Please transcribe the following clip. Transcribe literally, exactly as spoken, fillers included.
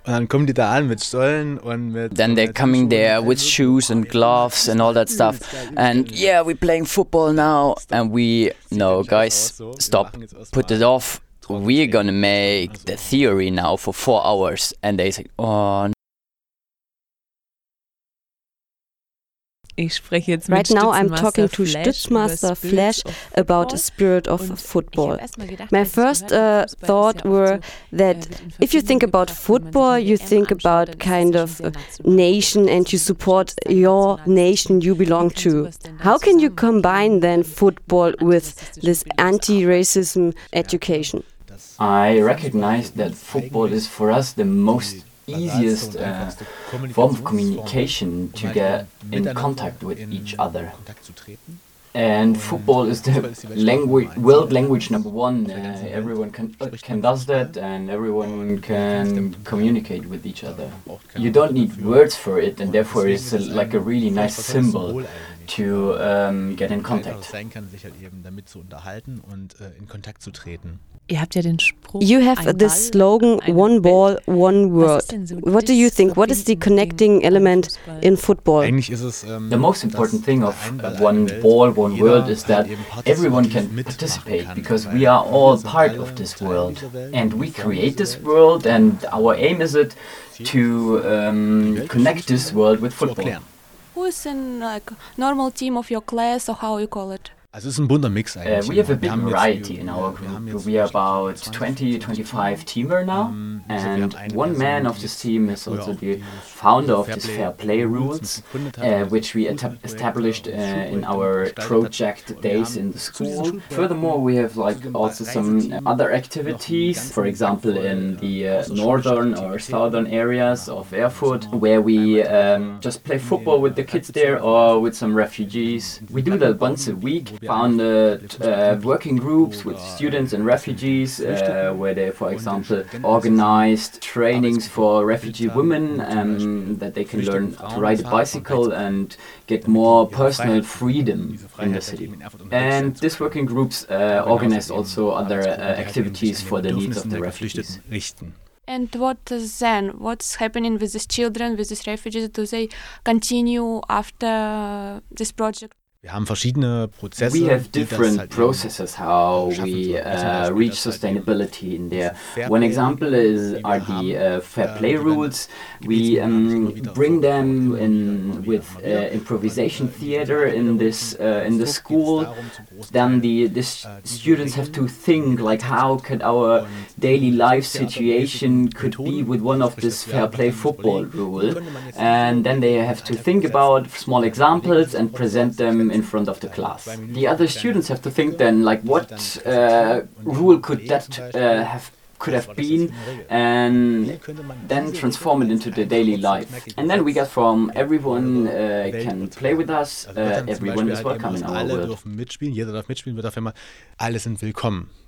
Und dann kommen die da an mit Stollen und mit. Then they're coming there with shoes and gloves and all that stuff. And yeah, we're playing football now. And we, no, guys, stop, put it off. We're gonna make the theory now for four hours. And they say, oh, Ich spreche jetzt mit Right now I'm talking to Stützmaster Stützmaster Flash about the spirit of football. My first uh, thought were that if you think about football, you think about kind of a nation and you support your nation you belong to. How can you combine then football with this anti-racism education? I recognize that football is for us the most easiest uh, form of communication to get in contact with each other. And football is the language, world language number one. Uh, everyone can uh, can does that, and everyone can communicate with each other. You don't need words for it, and therefore it's a, like a really nice symbol to um, get in contact. Sein kann, sich halt eben damit zu unterhalten und äh, in Kontakt zu treten. Ihr habt ja den Spruch, You have ein this Ball, slogan, eine one ball, Welt. one Was world. ist denn so What do you das think? What is the verbindende connecting Ding element am Fußball? in football? Eigentlich ist es, ähm, The most important thing of ein Ball, uh, one eine Welt. ball, one Jeder world is that halt eben everyone partizipativ can mitmachen participate kann, because weil we are wir all sind part alle of this Teil world dieser Welt, and we wir formen create diese this Welt. world and our aim is it to um, connect this world with Zu football. erklären. Who is in like normal team of your class or how you call it? Also es ist ein bunter Mix Uh, eigentlich. we have a Wir big haben jetzt- variety wir- in our wir haben group. jetzt We are about zwanzig, twenty, twenty-five teamer now, Ähm, also wir and haben eine one Person, man die of this jetzt team is früher also auch the die founder of Fair this Play Fair Play Rules, mitgegründet hat, uh, also which we das eta- Schulprojekt established oder uh, in Schulprojekt our gestaltet hat. project Und wir days haben in the zu diesen school. Schulprojekten Furthermore, we have like zu diesem also some Reiseteam other noch activities, einen for ganzen example Tag voll, in the äh, uh, northern or southern areas of Erfurt, where we um, just play football with the kids there or with some refugees. We do that once a week. Founded uh, working groups with students and refugees, uh, where they, for example, organized trainings for refugee women um, that they can learn to ride a bicycle and get more personal freedom in the city. And these working groups uh, organize also other uh, activities for the needs of the refugees. richten. And what is then? What's happening with these children, with these refugees? Do they continue after this project? Wir haben verschiedene Prozesse. We have die das different halt eben processes how schaffen we sollen. Zum uh, Beispiel, reach dass halt sustainability in there. Fair One Play, example is die are wir the haben, uh, fair äh, play die werden rules. We gebeten, um, immer wieder bring vor- them immer in wieder, with immer wieder. uh, improvisation Und, äh, theater in this uh, in the Geht's school. darum, zum großen Then Teil, the this äh, diese students have to Regeln think like how could our und daily life sozialtheoretischen situation could be Methoden, with one of sprich, this dass wir fair play arbeiten mit football Kollegen, rule. könnte man jetzt And then they have to think about small examples and Kollegen present them in front of the äh, class. zwei Minuten The other kleine students have to think then like what uh, rule could that uh, have could have been and then transform it into the daily life. And then we get from everyone uh, can play with us, uh, everyone is welcome in our Alle world. dürfen mitspielen, jeder darf mitspielen, wird auf einmal, alle sind willkommen.